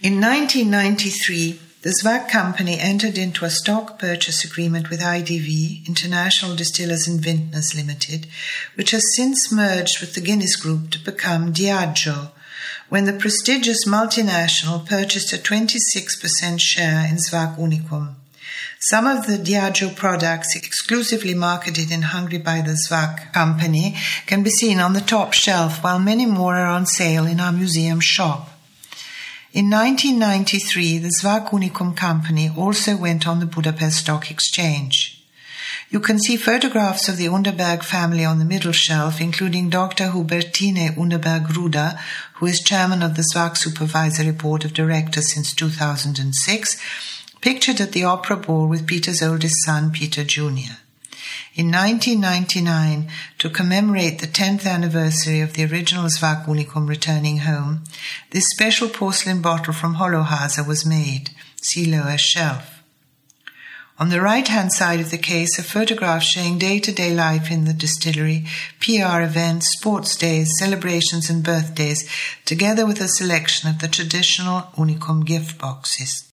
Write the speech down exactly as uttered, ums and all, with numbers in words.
In nineteen ninety-three, the Zvak company entered into a stock purchase agreement with I D V, International Distillers and Vintners Limited, which has since merged with the Guinness Group to become Diageo, when the prestigious multinational purchased a twenty-six percent share in Zvak Unicum. Some of the Diageo products exclusively marketed in Hungary by the Zvak company can be seen on the top shelf, while many more are on sale in our museum shop. In nineteen ninety-three, the Zvak Unicum company also went on the Budapest Stock Exchange. You can see photographs of the Underberg family on the middle shelf, including Doctor Hubertine Underberg-Ruda, who is chairman of the Zvak Supervisory Board of Directors since two thousand six, pictured at the Opera Ball with Peter's oldest son, Peter Junior In nineteen ninety-nine, to commemorate the tenth anniversary of the original Zvak Unicum returning home, this special porcelain bottle from Holohase was made. See lower shelf. On the right-hand side of the case, a photograph showing day-to-day life in the distillery, P R events, sports days, celebrations and birthdays, together with a selection of the traditional Unicum gift boxes.